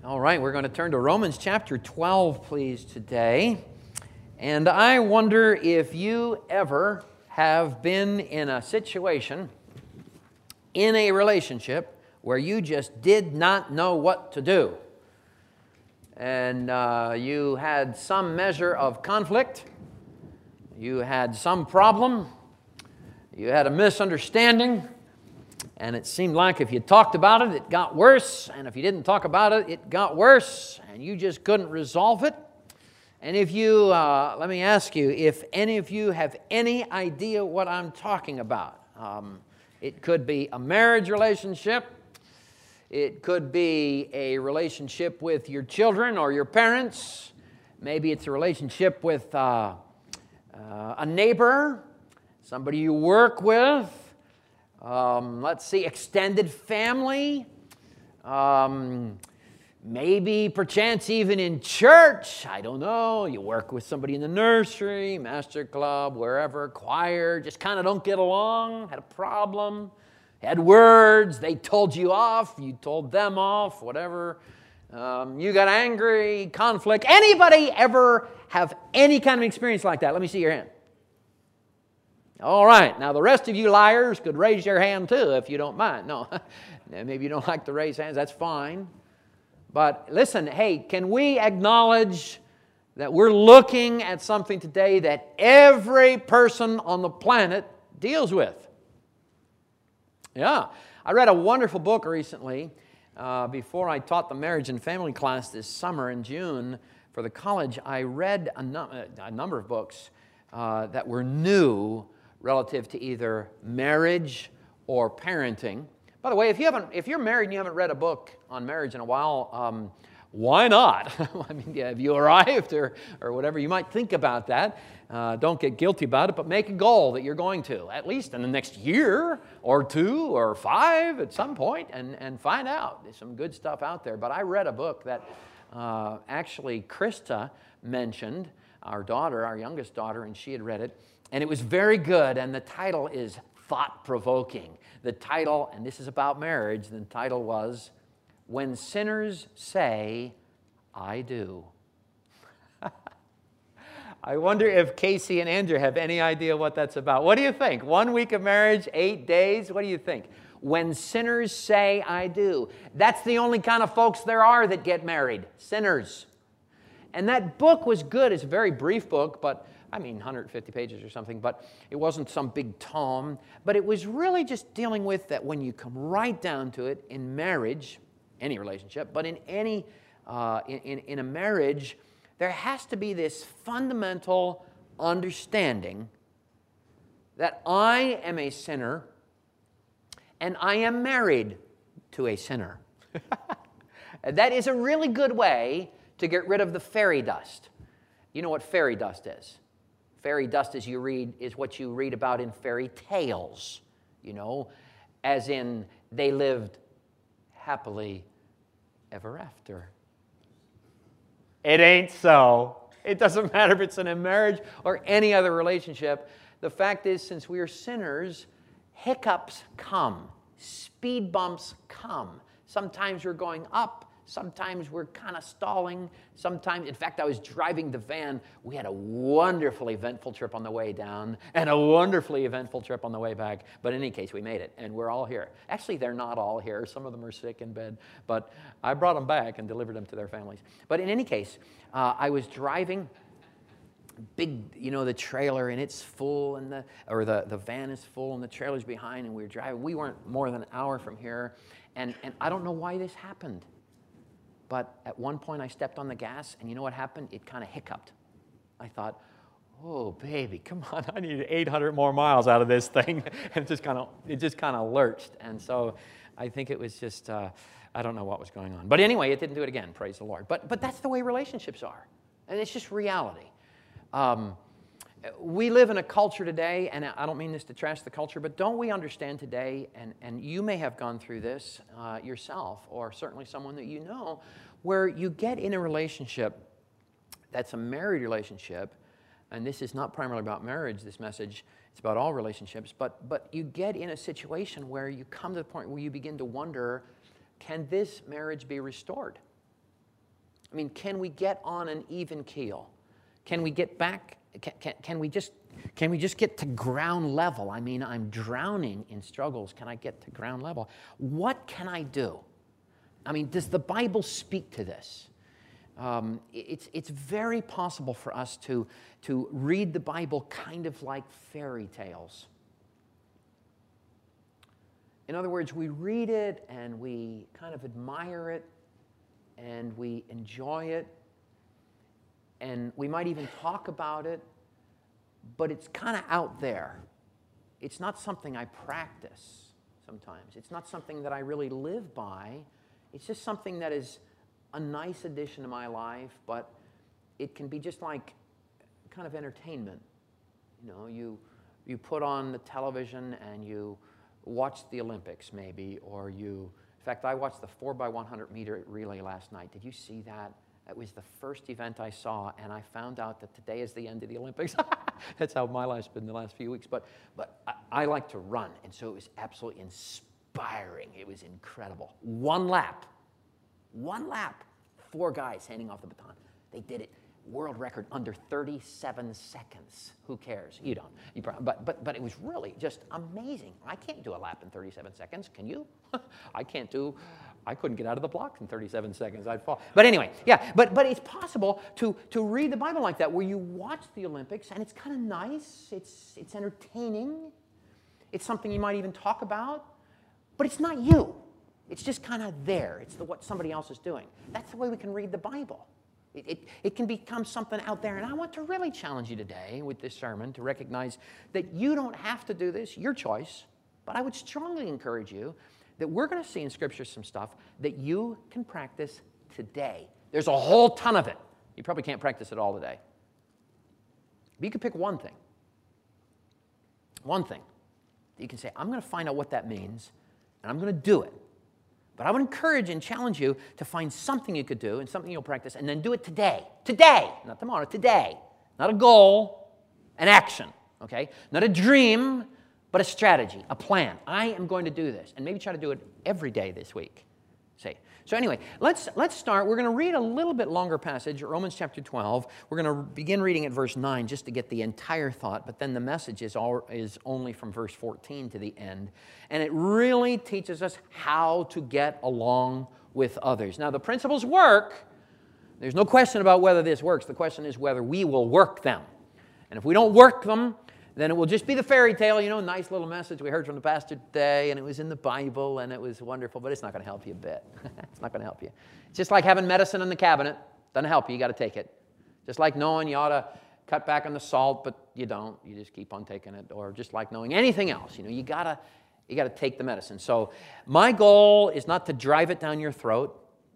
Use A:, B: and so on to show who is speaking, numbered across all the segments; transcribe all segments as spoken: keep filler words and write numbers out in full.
A: All right, we're going to turn to Romans chapter twelve, please, today. And I wonder if you ever have been in a situation, in a relationship, where you just did not know what to do. And uh, you had some measure of conflict. You had some problem. You had a misunderstanding. And it seemed like if you talked about it, it got worse. And if you didn't talk about it, it got worse. And you just couldn't resolve it. And if you, uh, let me ask you, if any of you have any idea what I'm talking about. Um, it could be a marriage relationship. It could be a relationship with your children or your parents. Maybe it's a relationship with uh, uh, a neighbor, somebody you work with. Um, let's see, extended family, um, maybe perchance even in church, I don't know, you work with somebody in the nursery, master club, wherever, choir, just kind of don't get along, had a problem, had words, they told you off, you told them off, whatever, um, you got angry, conflict. Anybody ever have any kind of experience like that? Let me see your hand. All right, now the rest of you liars could raise your hand too if you don't mind. No, maybe you don't like to raise hands, that's fine. But listen, hey, can we acknowledge that we're looking at something today that every person on the planet deals with? Yeah, I read a wonderful book recently uh, before I taught the marriage and family class this summer in June for the college. I read a, num a number of books uh, that were new relative to either marriage or parenting. By the way, if you haven't, if you're married and you haven't read a book on marriage in a while, um, why not? I mean, yeah, have you arrived or, or whatever? You might think about that. Uh, don't get guilty about it, but make a goal that you're going to, at least in the next year or two or five at some point, and, and find out. There's some good stuff out there. But I read a book that uh, actually Krista mentioned, our daughter, our youngest daughter, and she had read it. And it was very good, and the title is thought-provoking. The title, and this is about marriage, the title was, When Sinners Say, I Do. I wonder if Casey and Andrew have any idea what that's about. What do you think? One week of marriage, eight days? What do you think? When sinners say, I do. That's the only kind of folks there are that get married, sinners. And that book was good. It's a very brief book, but I mean, one hundred fifty pages or something, but it wasn't some big tome. But it was really just dealing with that when you come right down to it, in marriage, any relationship, but in any, uh, in, in, in a marriage, there has to be this fundamental understanding that I am a sinner and I am married to a sinner. That is a really good way to get rid of the fairy dust. You know what fairy dust is? Fairy dust, as you read, is what you read about in fairy tales, you know, as in they lived happily ever after. It ain't so. It doesn't matter if it's in a marriage or any other relationship. The fact is, since we are sinners, hiccups come, speed bumps come. Sometimes we're going up. Sometimes we're kind of stalling. Sometimes, in fact, I was driving the van. We had a wonderfully eventful trip on the way down and a wonderfully eventful trip on the way back. But in any case, we made it, and we're all here. Actually, they're not all here. Some of them are sick in bed. But I brought them back and delivered them to their families. But in any case, uh, I was driving big, you know, the trailer, and it's full, and the or the, the van is full, and the trailer's behind, and we were driving. We weren't more than an hour from here, and, and I don't know why this happened. But at one point I stepped on the gas, and you know what happened? It kind of hiccuped. I thought, oh, baby, come on, I need eight hundred more miles out of this thing. And it just kind of, it just kind of lurched. And so I think it was just, uh, I don't know what was going on. But anyway, it didn't do it again, praise the Lord. But, but that's the way relationships are. And it's just reality. Um, we live in a culture today, and I don't mean this to trash the culture, but don't we understand today, and, and you may have gone through this uh, yourself, or certainly someone that you know, where you get in a relationship that's a married relationship, and this is not primarily about marriage, this message, it's about all relationships, but, but you get in a situation where you come to the point where you begin to wonder, can this marriage be restored? I mean, can we get on an even keel? Can we get back, can, can, can we just, can we just get to ground level? I mean, I'm drowning in struggles. Can I get to ground level? What can I do? I mean, does the Bible speak to this? Um, it's, it's very possible for us to, to read the Bible kind of like fairy tales. In other words, we read it and we kind of admire it and we enjoy it and we might even talk about it, but it's kind of out there. It's not something I practice sometimes. It's not something that I really live by. It's just something that is a nice addition to my life, but it can be just like kind of entertainment. You know, you, you put on the television and you watch the Olympics maybe, or you, in fact, I watched the four by one hundred meter relay last night. Did you see that? That was the first event I saw, and I found out that today is the end of the Olympics. That's how my life's been the last few weeks. But, but I, I like to run, and so it was absolutely inspiring. It was incredible. One lap. One lap, four guys handing off the baton. They did it, world record, under thirty-seven seconds. Who cares? You don't. You probably, but, but, but it was really just amazing. I can't do a lap in thirty-seven seconds. Can you? I can't do, I couldn't get out of the blocks in thirty-seven seconds. I'd fall. But anyway, yeah, but, but it's possible to, to read the Bible like that, where you watch the Olympics, and it's kind of nice. It's, it's entertaining. It's something you might even talk about, but it's not you. It's just kind of there. It's the, what somebody else is doing. That's the way we can read the Bible. It, it, it can become something out there. And I want to really challenge you today with this sermon to recognize that you don't have to do this, your choice. But I would strongly encourage you that we're going to see in Scripture some stuff that you can practice today. There's a whole ton of it. You probably can't practice it all today. But you can pick one thing. One thing. You can say, I'm going to find out what that means, and I'm going to do it. But I would encourage and challenge you to find something you could do and something you'll practice, and then do it today. Today, not tomorrow, today. Not a goal, an action, okay? Not a dream, but a strategy, a plan. I am going to do this, and maybe try to do it every day this week. Say. So anyway, let's, let's start. We're going to read a little bit longer passage, Romans chapter twelve. We're going to begin reading at verse nine just to get the entire thought, but then the message is, all, is only from verse fourteen to the end. And it really teaches us how to get along with others. Now, the principles work. There's no question about whether this works. The question is whether we will work them. And if we don't work them, then it will just be the fairy tale, you know, nice little message we heard from the pastor today, and it was in the Bible, and it was wonderful, but it's not going to help you a bit. It's not going to help you. It's just like having medicine in the cabinet. Doesn't help you. You got to take it. Just like knowing you ought to cut back on the salt, but you don't. You just keep on taking it. Or just like knowing anything else. You know, you got to you got to take the medicine. So my goal is not to drive it down your throat.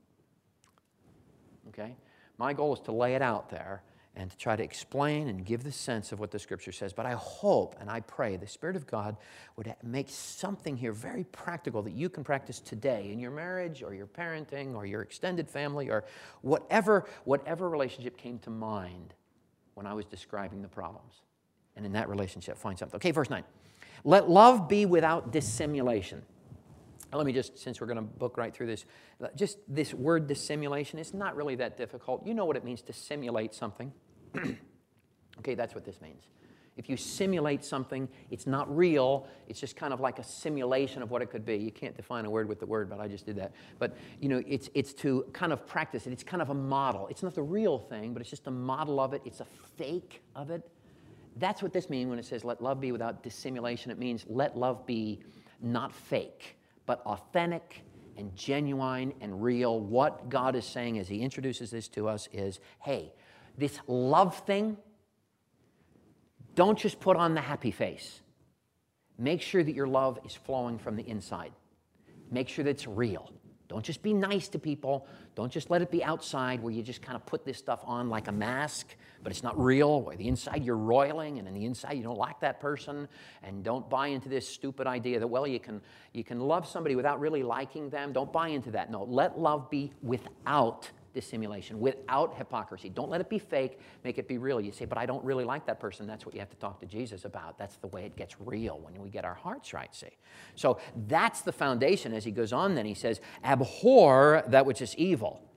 A: Okay? My goal is to lay it out there and to try to explain and give the sense of what the Scripture says. But I hope and I pray the Spirit of God would make something here very practical that you can practice today in your marriage or your parenting or your extended family or whatever, whatever relationship came to mind when I was describing the problems. And in that relationship, find something. Okay, verse nine. Let love be without dissimulation. Now, let me just, since we're going to book right through this, just this word dissimulation, it's not really that difficult. You know what it means to simulate something. Okay, that's what this means. If you simulate something, it's not real. It's just kind of like a simulation of what it could be. You can't define a word with the word, but I just did that. But, you know, it's, it's to kind of practice it. It's kind of a model. It's not the real thing, but it's just a model of it. It's a fake of it. That's what this means when it says, let love be without dissimulation. It means let love be not fake, but authentic and genuine and real. What God is saying as He introduces this to us is, hey, this love thing, don't just put on the happy face. Make sure that your love is flowing from the inside. Make sure that it's real. Don't just be nice to people. Don't just let it be outside where you just kind of put this stuff on like a mask, but it's not real. Where the inside you're roiling, and on the inside you don't like that person. And don't buy into this stupid idea that, well, you can, you can love somebody without really liking them. Don't buy into that. No, let love be without dissimulation, without hypocrisy. Don't let it be fake. Make it be real. You say, but I don't really like that person. That's what you have to talk to Jesus about. That's the way it gets real, when we get our hearts right, see. So that's the foundation. As he goes on then, he says, abhor that which is evil.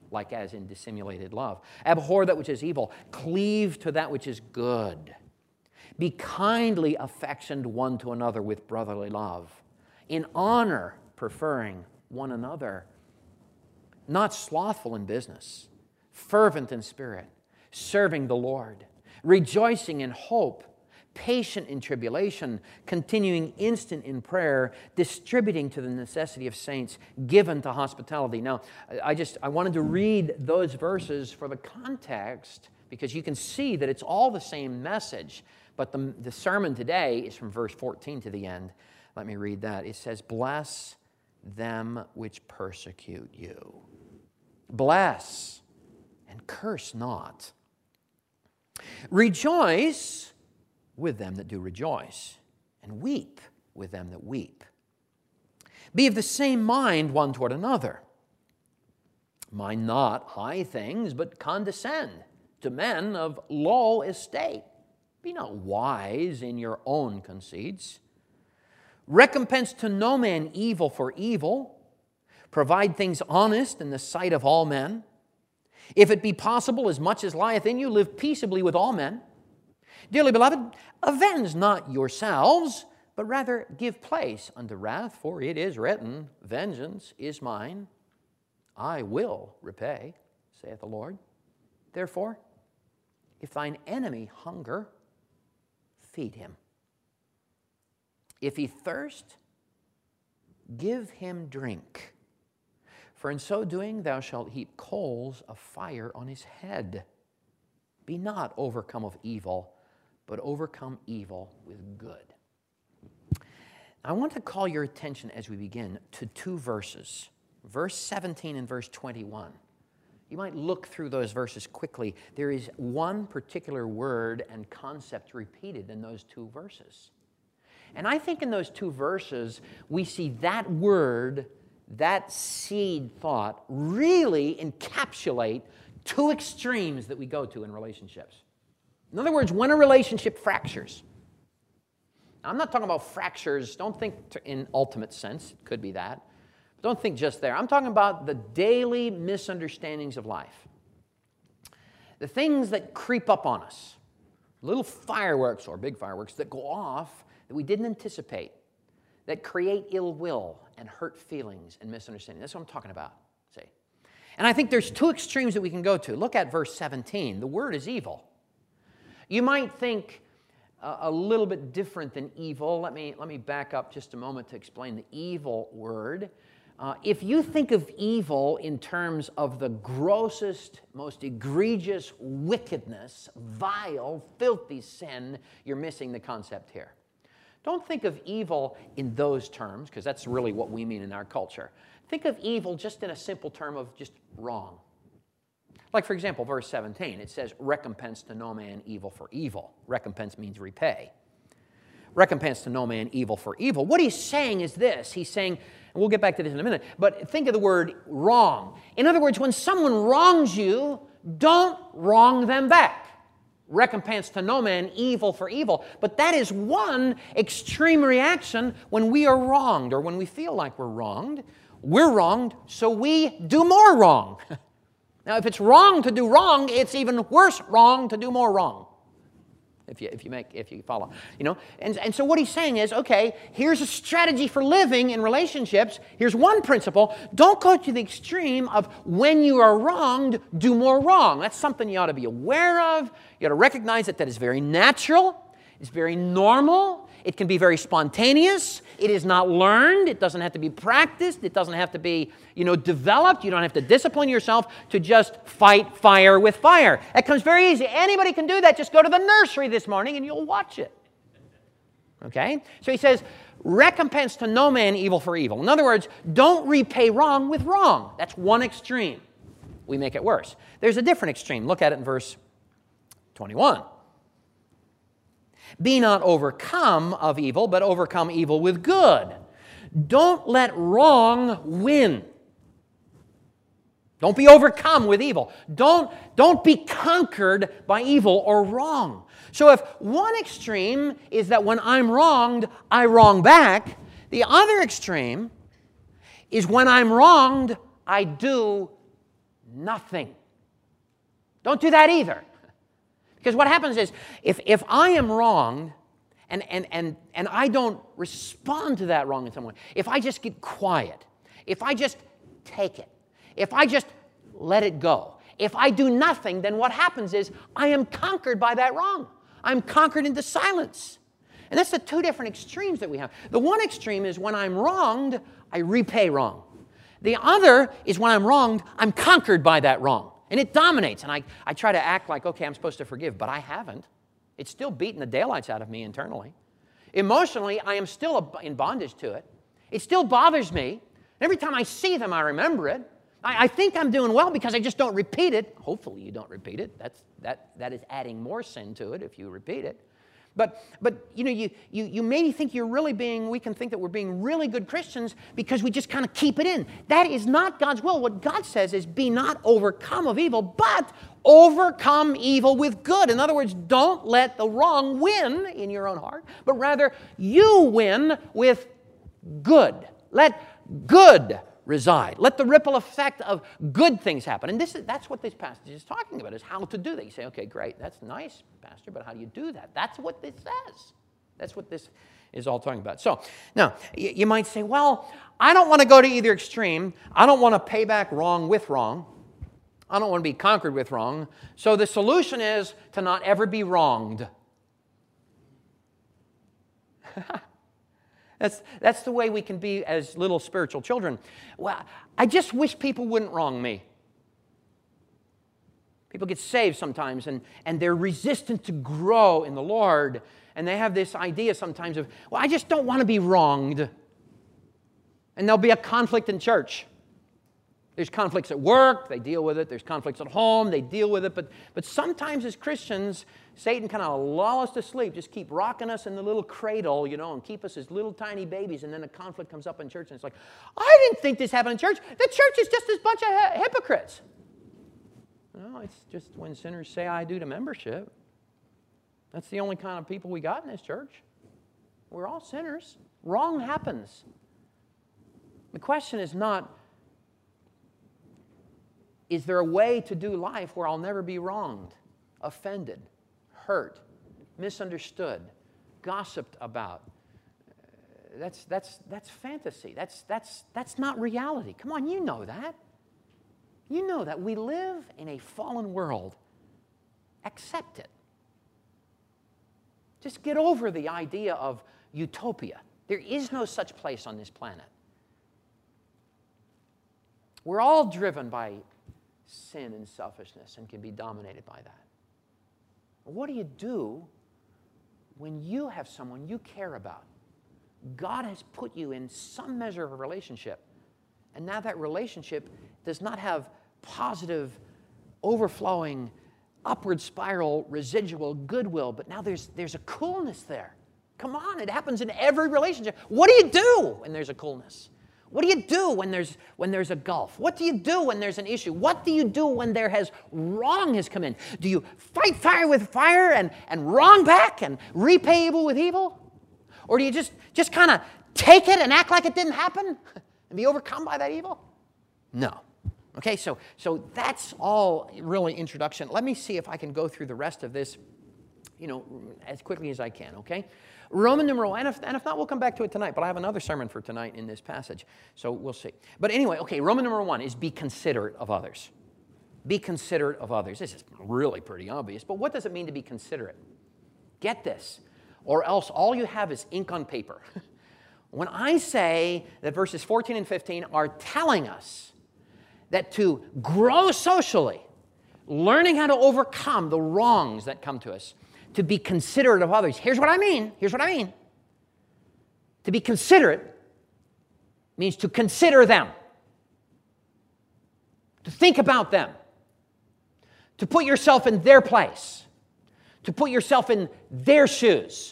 A: like as in dissimulated love. Abhor that which is evil. Cleave to that which is good. Be kindly affectioned one to another with brotherly love, in honor preferring one another, not slothful in business, fervent in spirit, serving the Lord, rejoicing in hope, patient in tribulation, continuing instant in prayer, distributing to the necessity of saints, given to hospitality. Now, I just I wanted to read those verses for the context, because you can see that it's all the same message. But the, the sermon today is from verse fourteen to the end. Let me read that. It says, bless them which persecute you. Bless and curse not. Rejoice with them that do rejoice, and weep with them that weep. Be of the same mind one toward another. Mind not high things, but condescend to men of low estate. Be not wise in your own conceits. Recompense to no man evil for evil. Provide things honest in the sight of all men. If it be possible, as much as lieth in you, live peaceably with all men. Dearly beloved, avenge not yourselves, but rather give place unto wrath, for it is written, vengeance is mine, I will repay, saith the Lord. Therefore, if thine enemy hunger, feed him. If he thirst, give him drink. For in so doing thou shalt heap coals of fire on his head. Be not overcome of evil, but overcome evil with good. I want to call your attention as we begin to two verses, verse seventeen and verse twenty-one. You might look through those verses quickly. There is one particular word and concept repeated in those two verses. And I think in those two verses, we see that word, that seed thought, really encapsulate two extremes that we go to in relationships. In other words, when a relationship fractures, I'm not talking about fractures, don't think in ultimate sense, it could be that. Don't think just there. I'm talking about the daily misunderstandings of life. The things that creep up on us. Little fireworks or big fireworks that go off that we didn't anticipate, that create ill will and hurt feelings and misunderstanding. That's what I'm talking about, see. And I think there's two extremes that we can go to. Look at verse seventeen. The word is evil. You might think uh, a little bit different than evil. Let me, let me back up just a moment to explain the evil word. Uh, if you think of evil in terms of the grossest, most egregious wickedness, vile, filthy sin, you're missing the concept here. Don't think of evil in those terms, because that's really what we mean in our culture. Think of evil just in a simple term of just wrong. Like, for example, verse seventeen, it says, recompense to no man evil for evil. Recompense means repay. Recompense to no man evil for evil. What he's saying is this. He's saying, and we'll get back to this in a minute, but think of the word wrong. In other words, when someone wrongs you, don't wrong them back. Recompense to no man evil for evil. But that is one extreme reaction when we are wronged, or when we feel like we're wronged. We're wronged, so we do more wrong. Now, if it's wrong to do wrong, it's even worse wrong to do more wrong. If you, if you make, if you follow, you know. And, and so what he's saying is, okay, here's a strategy for living in relationships. Here's one principle. Don't go to the extreme of when you are wronged, do more wrong. That's something you ought to be aware of. You ought to recognize that that is very natural. It's very normal. It can be very spontaneous. It is not learned. It doesn't have to be practiced. It doesn't have to be, you know, developed. You don't have to discipline yourself to just fight fire with fire. That comes very easy. Anybody can do that. Just go to the nursery this morning and you'll watch it. Okay? So he says, recompense to no man evil for evil. In other words, don't repay wrong with wrong. That's one extreme. We make it worse. There's a different extreme. Look at it in verse twenty-one. Be not overcome of evil, but overcome evil with good. Don't let wrong win. Don't be overcome with evil. Don't, don't be conquered by evil or wrong. So if one extreme is that when I'm wronged, I wrong back, the other extreme is when I'm wronged, I do nothing. Don't do that either. Because what happens is, if, if I am wrong, and, and, and, and I don't respond to that wrong in some way, if I just get quiet, if I just take it, if I just let it go, if I do nothing, then what happens is I am conquered by that wrong. I'm conquered into silence. And that's the two different extremes that we have. The one extreme is when I'm wronged, I repay wrong. The other is when I'm wronged, I'm conquered by that wrong. And it dominates. And I, I try to act like, okay, I'm supposed to forgive, but I haven't. It's still beating the daylights out of me internally. Emotionally, I am still in bondage to it. It still bothers me. Every time I see them, I remember it. I, I think I'm doing well because I just don't repeat it. Hopefully you don't repeat it. That's, that, that is adding more sin to it if you repeat it. But, but you know, you, you, you maybe think you're really being, we can think that we're being really good Christians because we just kind of keep it in. That is not God's will. What God says is, be not overcome of evil, but overcome evil with good. In other words, don't let the wrong win in your own heart, but rather you win with good. Let good reside. Let the ripple effect of good things happen. And this is, that's what this passage is talking about, is how to do that. You say, okay, great, that's nice, Pastor, but how do you do that? That's what this says. That's what this is all talking about. So, now, you, you might say, well, I don't want to go to either extreme. I don't want to pay back wrong with wrong. I don't want to be conquered with wrong. So the solution is to not ever be wronged. That's, that's the way we can be as little spiritual children. Well, I just wish people wouldn't wrong me. People get saved sometimes, and, and they're resistant to grow in the Lord. And they have this idea sometimes of, well, I just don't want to be wronged. And there'll be a conflict in church. There's conflicts at work, they deal with it. There's conflicts at home, they deal with it. But, but sometimes as Christians, Satan kind of lull us to sleep, just keep rocking us in the little cradle, you know, and keep us as little tiny babies. And then a conflict comes up in church, and it's like, I didn't think this happened in church. The church is just this bunch of hypocrites. No, it's just when sinners say, I do to membership. That's the only kind of people we got in this church. We're all sinners. Wrong happens. The question is not, is there a way to do life where I'll never be wronged, offended, hurt, misunderstood, gossiped about? That's, that's, that's fantasy. That's, that's, that's not reality. Come on, you know that. You know that. We live in a fallen world. Accept it. Just get over the idea of utopia. There is no such place on this planet. We're all driven by sin and selfishness and can be dominated by that. What do you do when you have someone you care about? God has put you in some measure of a relationship, and now that relationship does not have positive, overflowing, upward spiral, residual goodwill, but now there's, there's a coolness there. Come on, it happens in every relationship. What do you do when there's a coolness? What do you do when there's, when there's a gulf? What do you do when there's an issue? What do you do when there has wrong has come in? Do you fight fire with fire and, and wrong back and repay evil with evil? Or do you just, just kind of take it and act like it didn't happen and be overcome by that evil? No. Okay, so, so that's all really introduction. Let me see if I can go through the rest of this, you know, as quickly as I can, okay? Roman numeral, and if, and if not, we'll come back to it tonight, but I have another sermon for tonight in this passage, so we'll see. But anyway, okay, Roman number one is be considerate of others. Be considerate of others. This is really pretty obvious, but what does it mean to be considerate? Get this, or else all you have is ink on paper. When I say that verses fourteen and fifteen are telling us that to grow socially, learning how to overcome the wrongs that come to us, to be considerate of others. Here's what I mean. Here's what I mean. To be considerate means to consider them, to think about them, to put yourself in their place, to put yourself in their shoes.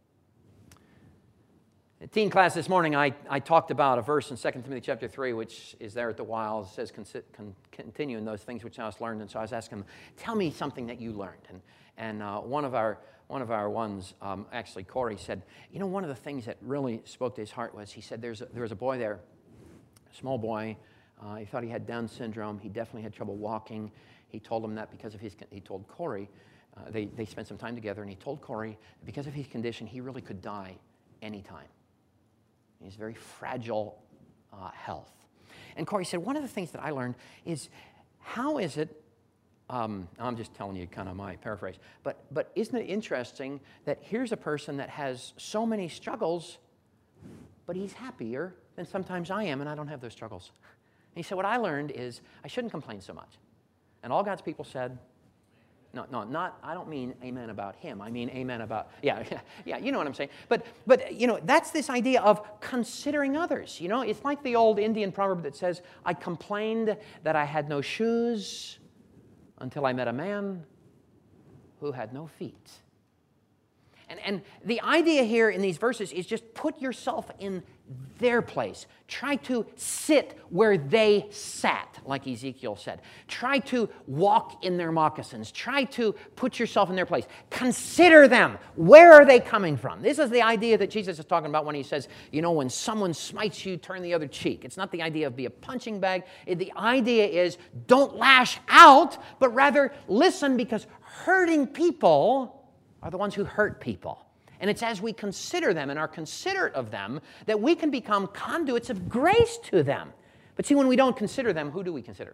A: In teen class this morning, I, I talked about a verse in Second Timothy chapter three, which is there at the while. It says, con, continue in those things which thou hast learned. And so I was asking them, tell me something that you learned. And, and uh, one of our one of our ones, um, actually Corey, said, you know, one of the things that really spoke to his heart was, he said, There's a, there was a boy there, a small boy, Uh, he thought he had Down syndrome. He definitely had trouble walking. He told him that because of his, he told Corey, uh, they, they spent some time together, and he told Corey that because of his condition, he really could die anytime. He's very fragile uh, health. And Corey said, one of the things that I learned is, how is it, um, I'm just telling you kind of my paraphrase, but, but isn't it interesting that here's a person that has so many struggles, but he's happier than sometimes I am, and I don't have those struggles. And he said, what I learned is I shouldn't complain so much. And all God's people said, no, no, not, I don't mean amen about him. I mean amen about, yeah, yeah, yeah, you know what I'm saying. But, but, you know, that's this idea of considering others. You know, it's like the old Indian proverb that says, I complained that I had no shoes until I met a man who had no feet. And, and the idea here in these verses is just put yourself in their place. Try to sit where they sat, like Ezekiel said. Try to walk in their moccasins. Try to put yourself in their place. Consider them. Where are they coming from? This is the idea that Jesus is talking about when he says, you know, when someone smites you, turn the other cheek. It's not the idea of be a punching bag. The idea is don't lash out, but rather listen, because hurting people are the ones who hurt people. And it's as we consider them and are considerate of them that we can become conduits of grace to them. But see, when we don't consider them, who do we consider?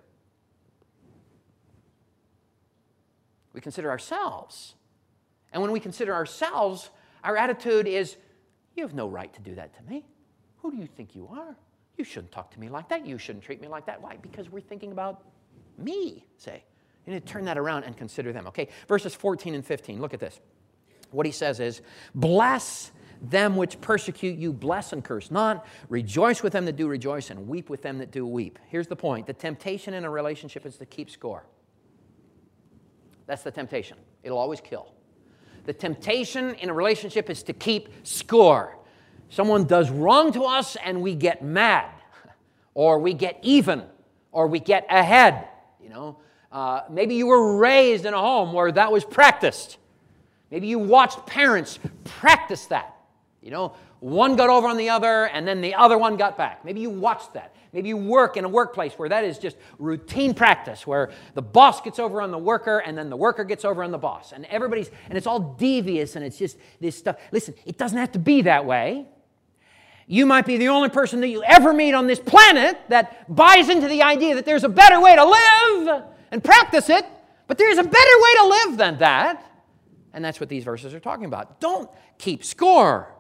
A: We consider ourselves. And when we consider ourselves, our attitude is, you have no right to do that to me. Who do you think you are? You shouldn't talk to me like that. You shouldn't treat me like that. Why? Because we're thinking about me, say. You need to turn that around and consider them. Okay, verses fourteen and fifteen. Look at this. What he says is, bless them which persecute you, bless and curse not. Rejoice with them that do rejoice, and weep with them that do weep. Here's the point. The temptation in a relationship is to keep score. That's the temptation. It'll always kill. The temptation in a relationship is to keep score. Someone does wrong to us, and we get mad, or we get even, or we get ahead. You know, uh, maybe you were raised in a home where that was practiced. Maybe you watched parents practice that. You know, one got over on the other, and then the other one got back. Maybe you watched that. Maybe you work in a workplace where that is just routine practice, where the boss gets over on the worker, and then the worker gets over on the boss. And everybody's, and it's all devious, and it's just this stuff. Listen, it doesn't have to be that way. You might be the only person that you ever meet on this planet that buys into the idea that there's a better way to live and practice it, but there's a better way to live than that. And that's what these verses are talking about. Don't keep score.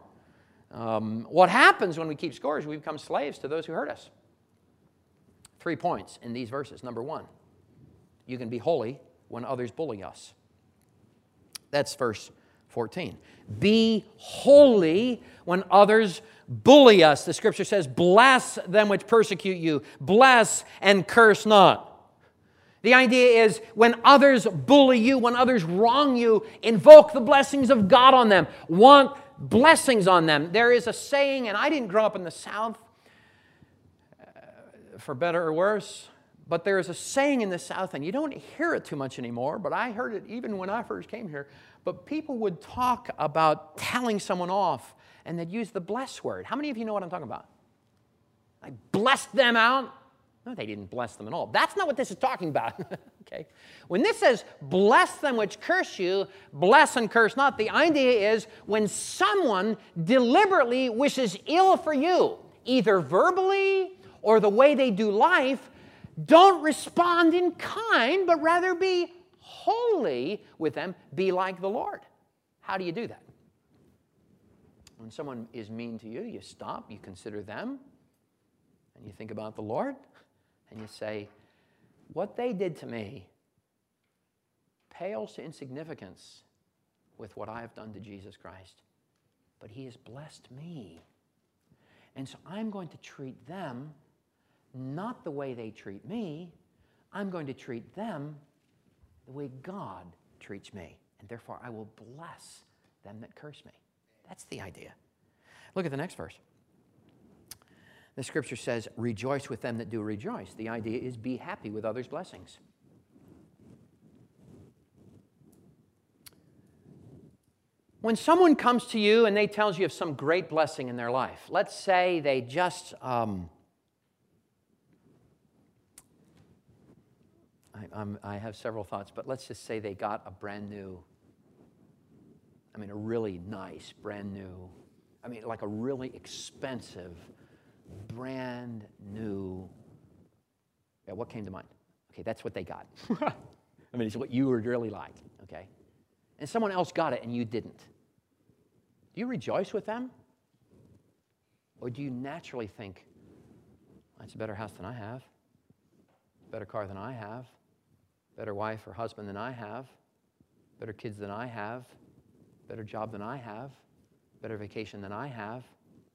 A: Um, what happens when we keep score is we become slaves to those who hurt us. Three points in these verses. Number one, you can be holy when others bully us. That's verse fourteen. Be holy when others bully us. The scripture says, bless them which persecute you. Bless and curse not. The idea is when others bully you, when others wrong you, invoke the blessings of God on them. Want blessings on them. There is a saying, and I didn't grow up in the South, uh, for better or worse, but there is a saying in the South, and you don't hear it too much anymore, but I heard it even when I first came here. But people would talk about telling someone off, and they'd use the bless word. How many of you know what I'm talking about? I blessed them out. No, they didn't bless them at all. That's not what this is talking about. Okay? When this says, bless them which curse you, bless and curse not, the idea is when someone deliberately wishes ill for you, either verbally or the way they do life, don't respond in kind, but rather be holy with them. Be like the Lord. How do you do that? When someone is mean to you, you stop, you consider them, and you think about the Lord. And you say, what they did to me pales to insignificance with what I have done to Jesus Christ. But he has blessed me. And so I'm going to treat them not the way they treat me. I'm going to treat them the way God treats me. And therefore I will bless them that curse me. That's the idea. Look at the next verse. The scripture says, rejoice with them that do rejoice. The idea is be happy with others' blessings. When someone comes to you and they tells you of some great blessing in their life, let's say they just, um, I, I'm, I have several thoughts, but let's just say they got a brand new, I mean, a really nice, brand new, I mean, like a really expensive, brand new, yeah, what came to mind? Okay, that's what they got. I mean, it's what you would really like, okay? And someone else got it and you didn't. Do you rejoice with them? Or do you naturally think, that's a better house than I have, better car than I have, better wife or husband than I have, better kids than I have, better job than I have, better vacation than I have?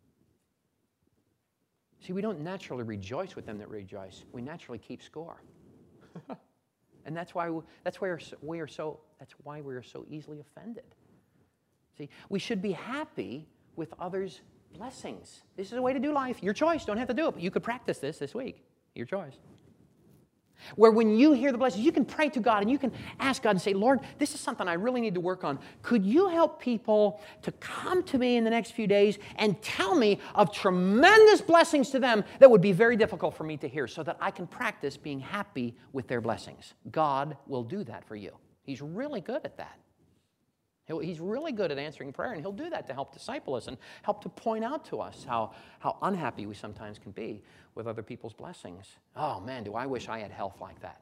A: See, we don't naturally rejoice with them that rejoice. We naturally keep score. And that's why we, that's why we are so that's why we are so easily offended. See, we should be happy with others' blessings. This is a way to do life. Your choice. Don't have to do it, but you could practice this this week. Your choice. Where when you hear the blessings, you can pray to God and you can ask God and say, Lord, this is something I really need to work on. Could you help people to come to me in the next few days and tell me of tremendous blessings to them that would be very difficult for me to hear so that I can practice being happy with their blessings? God will do that for you. He's really good at that. He'll, he's really good at answering prayer, and He'll do that to help disciple us and help to point out to us how, how unhappy we sometimes can be with other people's blessings. Oh, man, do I wish I had health like that.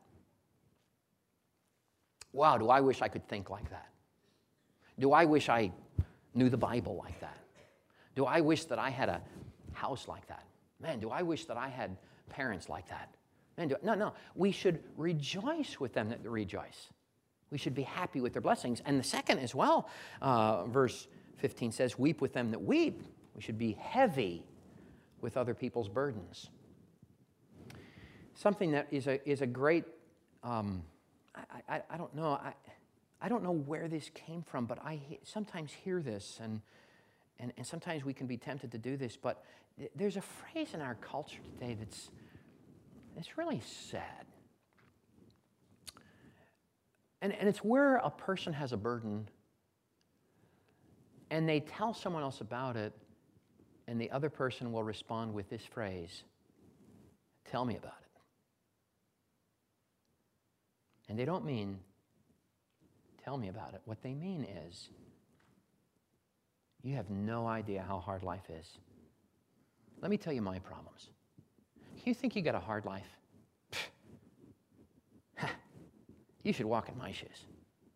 A: Wow, do I wish I could think like that. Do I wish I knew the Bible like that. Do I wish that I had a house like that. Man, do I wish that I had parents like that. Man, do, no, no, we should rejoice with them that rejoice. We should be happy with their blessings. And the second as well, uh, verse fifteen says, weep with them that weep. We should be heavy with other people's burdens. Something that is a, is a great, um, I, I, I don't know, I, I don't know where this came from, but I he- sometimes hear this, and, and, and sometimes we can be tempted to do this, but th- there's a phrase in our culture today that's, it's really sad. And, and it's where a person has a burden and they tell someone else about it, and the other person will respond with this phrase, tell me about it. And they don't mean, tell me about it. What they mean is, you have no idea how hard life is. Let me tell you my problems. You think you got a hard life? You should walk in my shoes.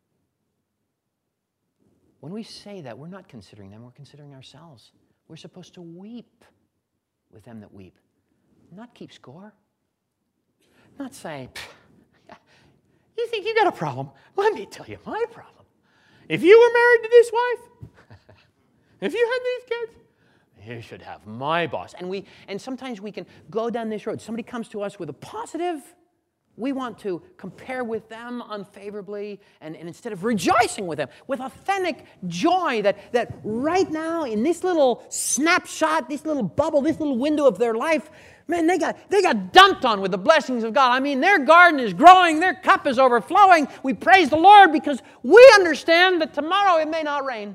A: When we say that, we're not considering them, we're considering ourselves. We're supposed to weep with them that weep, not keep score. Not say, you think you got a problem? Let me tell you my problem. If you were married to this wife, if you had these kids, you should have my boss. And we, and sometimes we can go down this road. Somebody comes to us with a positive, we want to compare with them unfavorably, and, and instead of rejoicing with them, with authentic joy that, that right now in this little snapshot, this little bubble, this little window of their life, man, they got, they got dumped on with the blessings of God. I mean, their garden is growing, their cup is overflowing. We praise the Lord because we understand that tomorrow it may not rain.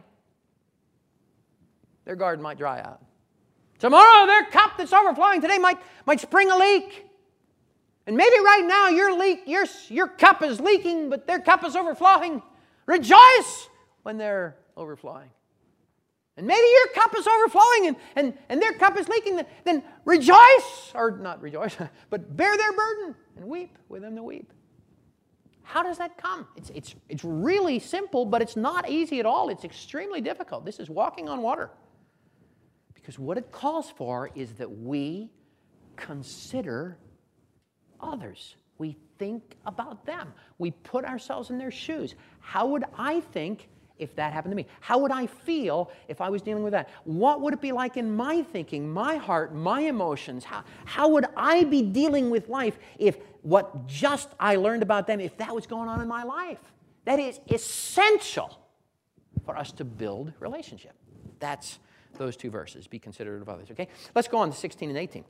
A: Their garden might dry out. Tomorrow their cup that's overflowing today might, might spring a leak. And maybe right now your leak, your, your cup is leaking, but their cup is overflowing. Rejoice when they're overflowing. And maybe your cup is overflowing and, and, and their cup is leaking. Then rejoice, or not rejoice, but bear their burden and weep with them that weep. How does that come? It's, it's, it's really simple, but it's not easy at all. It's extremely difficult. This is walking on water. Because what it calls for is that we consider others. We think about them. We put ourselves in their shoes. How would I think if that happened to me? How would I feel if I was dealing with that? What would it be like in my thinking, my heart, my emotions? How, how would I be dealing with life if what just I learned about them, if that was going on in my life? That is essential for us to build relationship. That's those two verses. Be considerate of others, okay? Let's go on to sixteen and eighteen.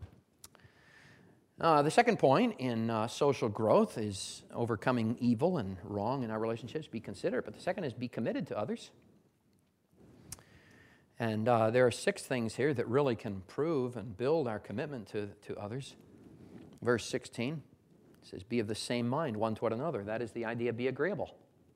A: Uh, the second point in uh, social growth is overcoming evil and wrong in our relationships. Be considerate. But the second is be committed to others. And uh, there are six things here that really can prove and build our commitment to, to others. Verse sixteen It says, be of the same mind one toward another. That is the idea, be agreeable.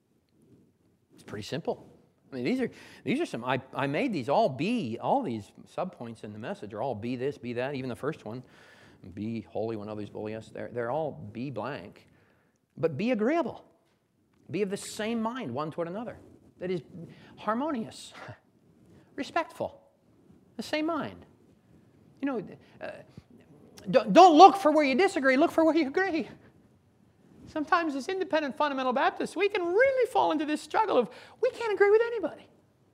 A: It's pretty simple. I mean, these are, these are some, I, I made these all be, all these subpoints in the message are all be this, be that, even the first one, be holy when others bully us. They're, they're all be blank. But be agreeable. Be of the same mind one toward another. That is harmonious, respectful, the same mind. You know, uh, don't, don't look for where you disagree, look for where you agree. Sometimes as independent fundamental Baptists, we can really fall into this struggle of we can't agree with anybody.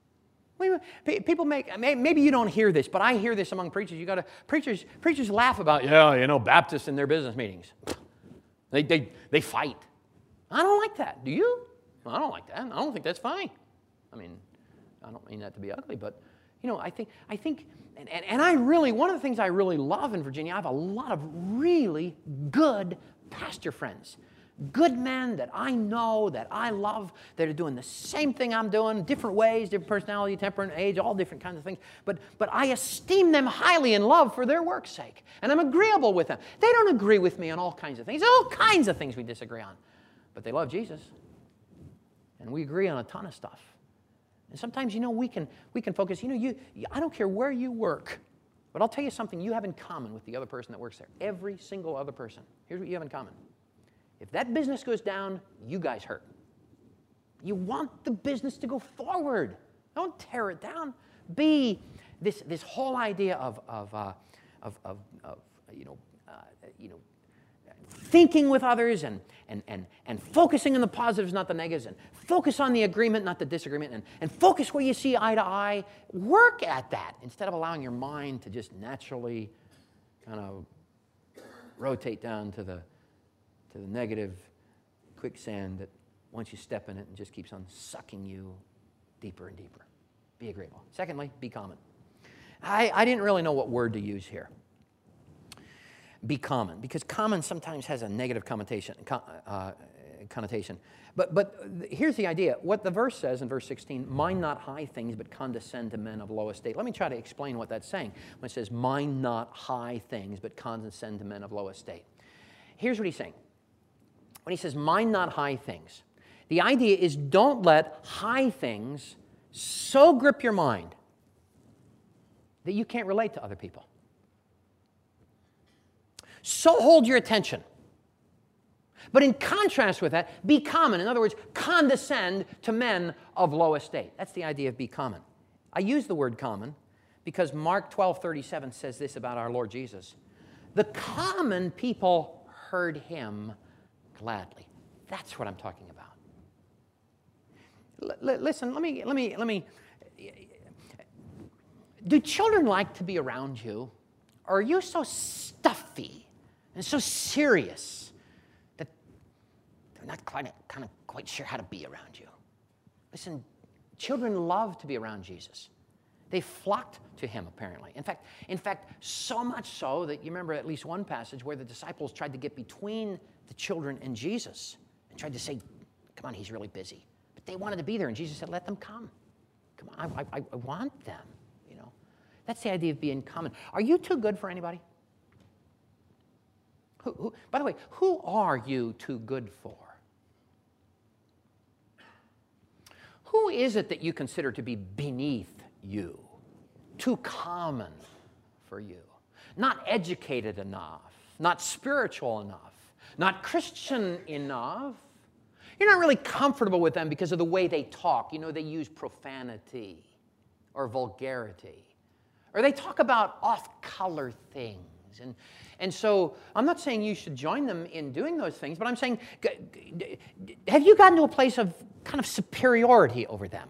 A: We, people make, maybe you don't hear this, but I hear this among preachers. You got to, preachers, preachers laugh about, yeah, you know, Baptists in their business meetings. They, they, they fight. I don't like that. Do you? Well, I don't like that. I don't think that's funny. I mean, I don't mean that to be ugly, but, you know, I think, I think, and, and, and I really, one of the things I really love in Virginia, I have a lot of really good pastor friends. Good men that I know, that I love, that are doing the same thing I'm doing, different ways, different personality, temperament, age, all different kinds of things. But, but I esteem them highly in love for their work's sake. And I'm agreeable with them. They don't agree with me on all kinds of things. There's all kinds of things we disagree on. But they love Jesus. And we agree on a ton of stuff. And sometimes, you know, we can, we can focus, you know, you, I don't care where you work, but I'll tell you something you have in common with the other person that works there. Every single other person. Here's what you have in common. If that business goes down, you guys hurt. You want the business to go forward. Don't tear it down. Be this, this whole idea of, of, uh, of, of, of you know, uh, you know, thinking with others and, and, and, and focusing on the positives, not the negatives, and focus on the agreement, not the disagreement, and, and focus where you see eye to eye. Work at that instead of allowing your mind to just naturally kind of rotate down to the to the negative quicksand that once you step in it, it just keeps on sucking you deeper and deeper. Be agreeable. Secondly, be common. I, I didn't really know what word to use here. Be common, because common sometimes has a negative connotation. Uh, connotation. But, but here's the idea. What the verse says in verse sixteen, mind not high things, but condescend to men of low estate. Let me try to explain what that's saying when it says, mind not high things, but condescend to men of low estate. Here's what he's saying. When he says, mind not high things, the idea is don't let high things so grip your mind that you can't relate to other people. So hold your attention. But in contrast with that, be common. In other words, condescend to men of low estate. That's the idea of be common. I use the word common because Mark twelve thirty-seven says this about our Lord Jesus. The common people heard him gladly. That's what I'm talking about. L- l- listen, let me, let me, let me. Do children like to be around you? Or are you so stuffy and so serious that they're not quite, kind of quite sure how to be around you? Listen, children love to be around Jesus. They flocked to him, apparently. In fact, in fact, so much so that you remember at least one passage where the disciples tried to get between the children and Jesus and tried to say, come on, he's really busy. But they wanted to be there, and Jesus said, let them come. Come on, I, I, I want them, you know. That's the idea of being common. Are you too good for anybody? Who, who, by the way, who are you too good for? Who is it that you consider to be beneath you, too common for you, not educated enough, not spiritual enough, not Christian enough? You're not really comfortable with them because of the way they talk. You know, they use profanity or vulgarity, or they talk about off-color things. And, and so I'm not saying you should join them in doing those things, but I'm saying, have you gotten to a place of kind of superiority over them?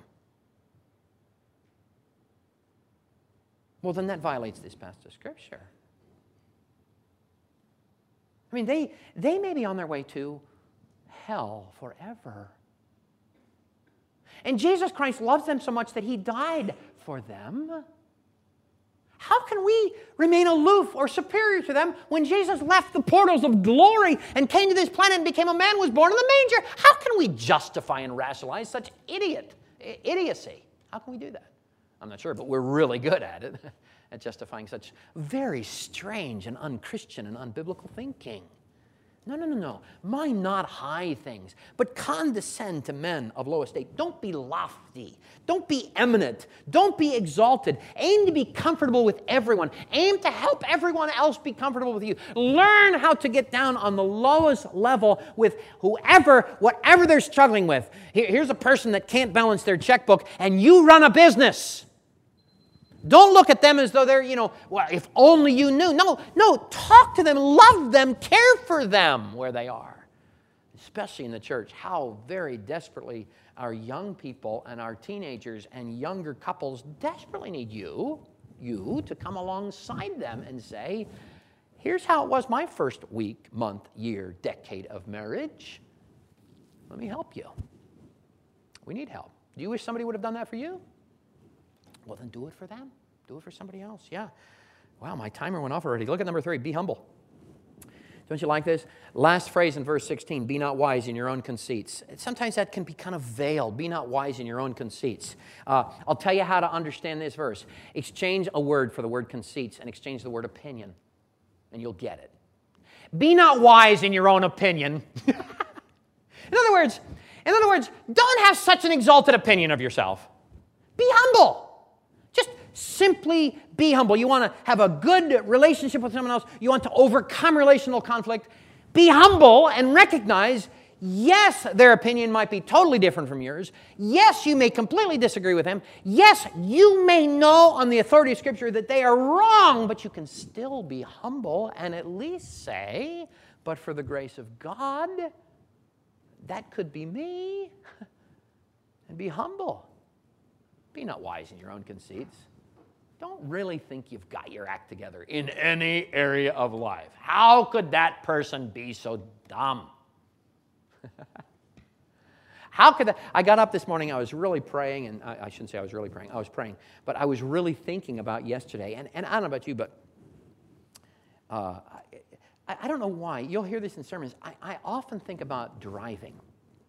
A: Well, then that violates this passage of Scripture. I mean, they, they may be on their way to hell forever. And Jesus Christ loves them so much that he died for them. How can we remain aloof or superior to them when Jesus left the portals of glory and came to this planet and became a man, was born in the manger? How can we justify and rationalize such idiot, idiocy? How can we do that? I'm not sure, but we're really good at it, at justifying such very strange and unchristian and unbiblical thinking. No, no, no, no. Mind not high things, but condescend to men of low estate. Don't be lofty. Don't be eminent. Don't be exalted. Aim to be comfortable with everyone. Aim to help everyone else be comfortable with you. Learn how to get down on the lowest level with whoever, whatever they're struggling with. Here, here's a person that can't balance their checkbook, and you run a business. Don't look at them as though they're, you know, well, if only you knew. No, no, talk to them, love them, care for them where they are. Especially in the church, how very desperately our young people and our teenagers and younger couples desperately need you, you, to come alongside them and say, here's how it was my first week, month, year, decade of marriage. Let me help you. We need help. Do you wish somebody would have done that for you? Well, then do it for them. Do it for somebody else. Yeah. Wow, my timer went off already. Look at number three. Be humble. Don't you like this? Last phrase in verse sixteen. Be not wise in your own conceits. Sometimes that can be kind of veiled. Be not wise in your own conceits. Uh, I'll tell you how to understand this verse. Exchange a word for the word conceits and exchange the word opinion, and you'll get it. Be not wise in your own opinion. In other words, in other words, don't have such an exalted opinion of yourself. Be humble. Simply be humble. You want to have a good relationship with someone else. You want to overcome relational conflict. Be humble and recognize, yes, their opinion might be totally different from yours. Yes, you may completely disagree with them. Yes, you may know on the authority of Scripture that they are wrong, but you can still be humble and at least say, but for the grace of God, that could be me. And be humble. Be not wise in your own conceits. Don't really think you've got your act together in any area of life. How could that person be so dumb? How could that? I got up this morning, I was really praying, and I, I shouldn't say I was really praying, I was praying, but I was really thinking about yesterday, and, and I don't know about you, but uh, I, I don't know why. You'll hear this in sermons. I, I often think about driving.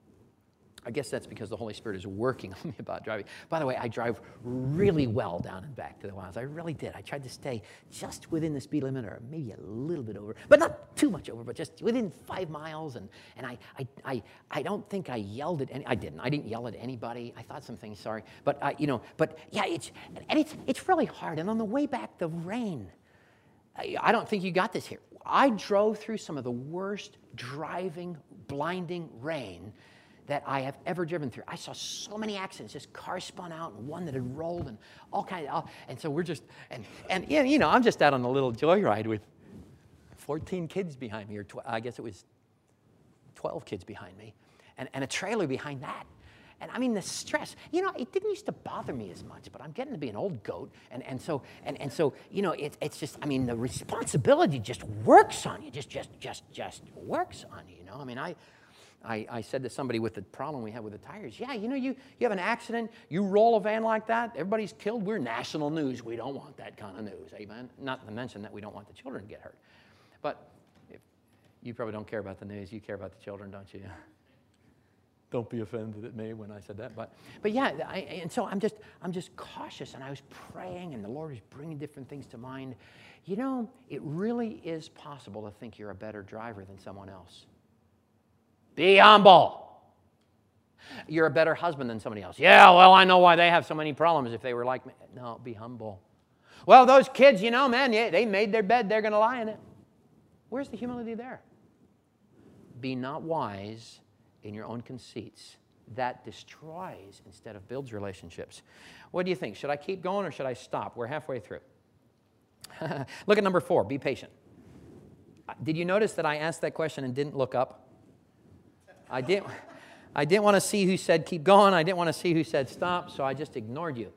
A: I guess that's because the Holy Spirit is working on me about driving. By the way, I drive really well down and back to the wilds. I really did. I tried to stay just within the speed limit or maybe a little bit over, but not too much over, but just within five miles. And, and I, I, I, I don't think I yelled at any, I didn't. I didn't yell at anybody. I thought some things, sorry. But, uh, you know, but yeah, it's, and it's, it's really hard. And on the way back, the rain. I, I don't think you got this here. I drove through some of the worst driving, blinding rain that I have ever driven through. I saw so many accidents, just cars spun out and one that had rolled and all kinds of, and so we're just, and, and you know, I'm just out on a little joyride with fourteen kids behind me, or tw- I guess it was twelve kids behind me, and, and a trailer behind that. And I mean, the stress, you know, it didn't used to bother me as much, but I'm getting to be an old goat. And, and so, and, and so, you know, it, it's just, I mean, the responsibility just works on you, just, just, just, just works on you, you know? I mean, I, I, I said to somebody with the problem we had with the tires, yeah, you know, you, you have an accident, you roll a van like that, everybody's killed, we're national news. We don't want that kind of news, amen? Not to mention that we don't want the children to get hurt. But if, you probably don't care about the news, you care about the children, don't you? Don't be offended at me when I said that. But, but yeah, I, and so I'm just, I'm just cautious, and I was praying, and the Lord was bringing different things to mind. You know, it really is possible to think you're a better driver than someone else. Be humble. You're a better husband than somebody else. Yeah, well, I know why they have so many problems if they were like me. No, be humble. Well, those kids, you know, man, yeah, they made their bed, they're going to lie in it. Where's the humility there? Be not wise in your own conceits. That destroys instead of builds relationships. What do you think? Should I keep going or should I stop? We're halfway through. Look at number four, be patient. Did you notice that I asked that question and didn't look up? I didn't, I didn't want to see who said keep going. I didn't want to see who said stop, so I just ignored you.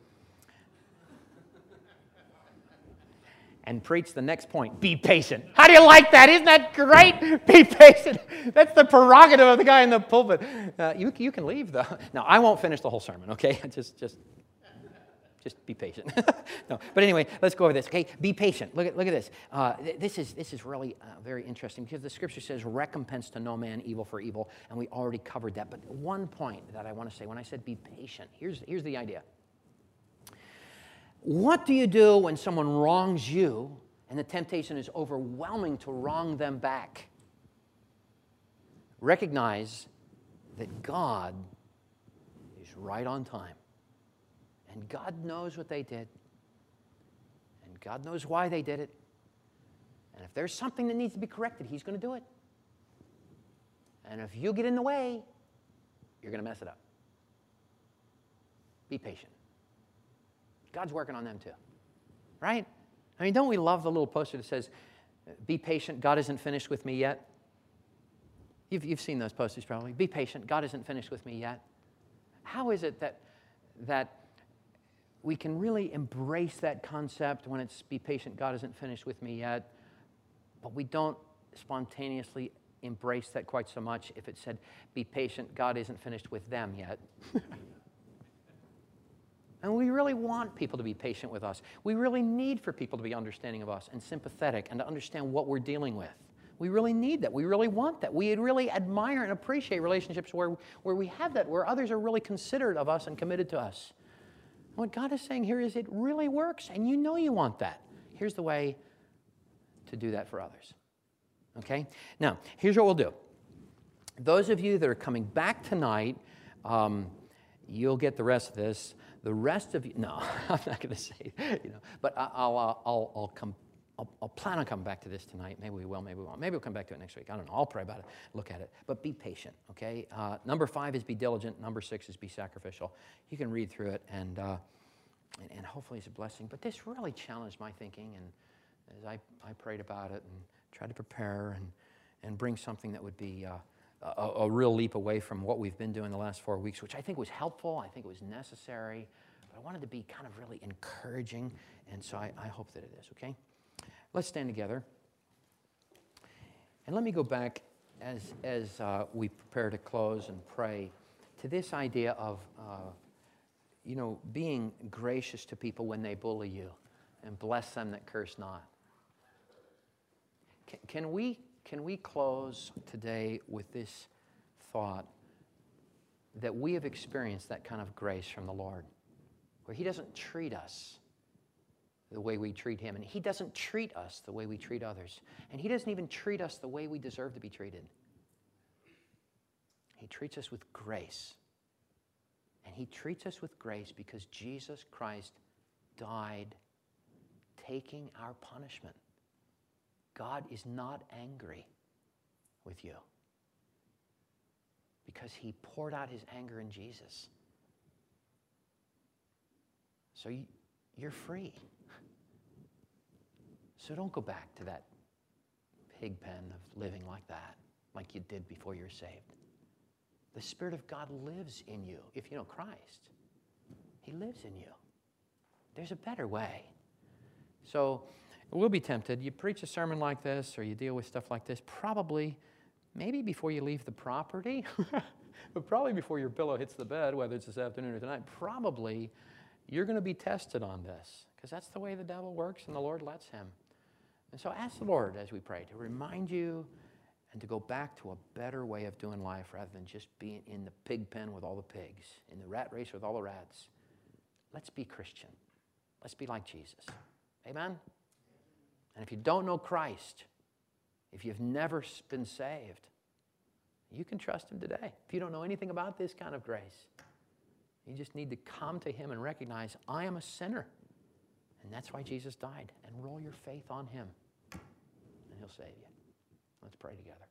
A: And preached the next point, be patient. How do you like that? Isn't that great? Be patient. That's the prerogative of the guy in the pulpit. Uh, you, you can leave, though. No, I won't finish the whole sermon, okay? Just, just, just be patient. No, but anyway, let's go over this. Okay, be patient. Look at, look at this. Uh, th- this is, this is really uh, very interesting because the Scripture says, "Recompense to no man evil for evil," and we already covered that. But one point that I want to say when I said be patient, here's, here's the idea. What do you do when someone wrongs you and the temptation is overwhelming to wrong them back? recognize that God is right on time. And God knows what they did. And God knows why they did it. And if there's something that needs to be corrected, He's going to do it. And if you get in the way, you're going to mess it up. Be patient. God's working on them too. Right? I mean, don't we love the little poster that says, be patient, God isn't finished with me yet? You've, you've seen those posters probably. Be patient, God isn't finished with me yet. How is it that, that we can really embrace that concept when it's be patient, God isn't finished with me yet, but we don't spontaneously embrace that quite so much if it said, be patient, God isn't finished with them yet? And we really want people to be patient with us. We really need for people to be understanding of us and sympathetic and to understand what we're dealing with. We really need that. We really want that. We really admire and appreciate relationships where, where we have that, where others are really considerate of us and committed to us. And what God is saying here is it really works, and you know you want that. Here's the way to do that for others. Okay? Now, here's what we'll do. Those of you that are coming back tonight, um, you'll get the rest of this. The rest of you, no, I'm not going to say, you know, but I'll, I'll, I'll, I'll come, I'll, I'll plan on coming back to this tonight. Maybe we will, maybe we won't. Maybe we'll come back to it next week. I don't know. I'll pray about it, look at it. But be patient, okay? Uh, number five is be diligent. Number six is be sacrificial. You can read through it, and, uh, and, and hopefully it's a blessing. But this really challenged my thinking, and as I, I prayed about it and tried to prepare and, and bring something that would be uh, a, a real leap away from what we've been doing the last four weeks, which I think was helpful. I think it was necessary. But I wanted to be kind of really encouraging, and so I, I hope that it is, okay? Let's stand together. And let me go back as, as uh, we prepare to close and pray to this idea of, uh, you know, being gracious to people when they bully you and bless them that curse not. Can, can we, can we close today with this thought that we have experienced that kind of grace from the Lord, where He doesn't treat us the way we treat Him, and He doesn't treat us the way we treat others, and He doesn't even treat us the way we deserve to be treated. He treats us with grace, and He treats us with grace because Jesus Christ died taking our punishment. God is not angry with you because He poured out His anger in Jesus. So you, you're free. So don't go back to that pig pen of living like that, like you did before you were saved. The Spirit of God lives in you. If you know Christ, He lives in you. There's a better way. So we'll be tempted. You preach a sermon like this or you deal with stuff like this, probably, maybe before you leave the property, but probably before your pillow hits the bed, whether it's this afternoon or tonight, probably you're going to be tested on this because that's the way the devil works and the Lord lets him. And so ask the Lord as we pray to remind you and to go back to a better way of doing life rather than just being in the pig pen with all the pigs, in the rat race with all the rats. Let's be Christian. Let's be like Jesus. Amen? And if you don't know Christ, if you've never been saved, you can trust Him today. If you don't know anything about this kind of grace, you just need to come to Him and recognize, I am a sinner. And that's why Jesus died. And roll your faith on Him. And He'll save you. Let's pray together.